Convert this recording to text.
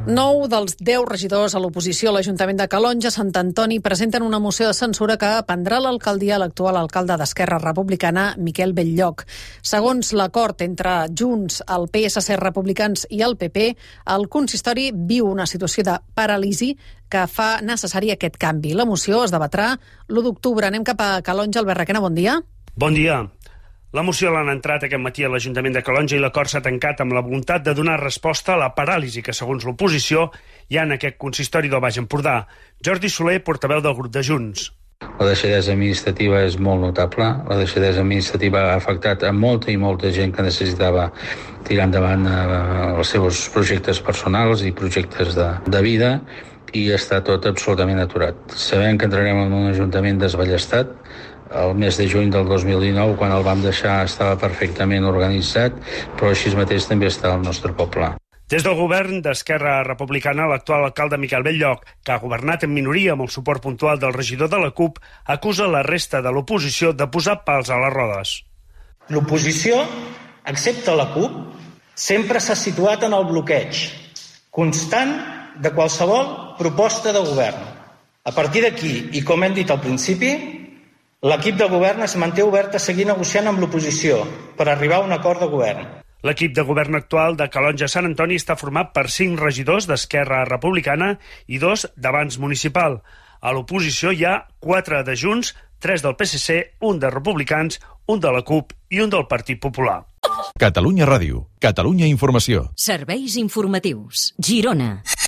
9 dels 10 regidors a l'oposició a l'Ajuntament de Calonge, Sant Antoni, presenten una moció de censura que prendrà l'alcaldia a l'actual alcalde d'Esquerra Republicana, Miquel Belllloc. Segons l'acord entre Junts, el PSC, Republicans i el PP, el consistori viu una situació de paràlisi que fa necessari aquest canvi. La moció es debatrà l'1 d'octubre. Anem cap a Calonge. Albert Requena, bon dia. Bon dia. La moció l'han entrat aquest matí a l'Ajuntament de Calonge i l'acord s'ha tancat amb la voluntat de donar resposta a la paràlisi que, segons l'oposició, hi ha en aquest consistori del Baix Empordà. Jordi Soler, portaveu del grup de Junts. La deixadesa administrativa és molt notable. La deixadesa administrativa ha afectat a molta i molta gent que necessitava tirar endavant els seus projectes personals i projectes de vida, i està tot absolutament aturat. Sabem que entrarem en un ajuntament desballestat. El mes de juny del 2019, quan el vam deixar, estava perfectament organitzat, però així mateix també està el nostre poble. Des del govern d'Esquerra Republicana, l'actual alcalde Miquel Belllloc, que ha governat en minoria amb el suport puntual del regidor de la CUP, acusa la resta de l'oposició de posar pals a les rodes. L'oposició, excepte la CUP, sempre s'ha situat en el bloqueig constant de qualsevol proposta de govern. A partir d'aquí, i com hem dit al principi, l'equip de govern es manté obert a seguir negociant amb l'oposició per arribar a un acord de govern. L'equip de govern actual de Calonge Sant Antoni està format per 5 regidors d'Esquerra Republicana i 2 d'Avanç Municipal. A l'oposició hi ha 4 de Junts, 3 del PSC, 1 de Republicans, 1 de la CUP i 1 del Partit Popular. Catalunya Ràdio, Catalunya Informació. Serveis informatius. Girona.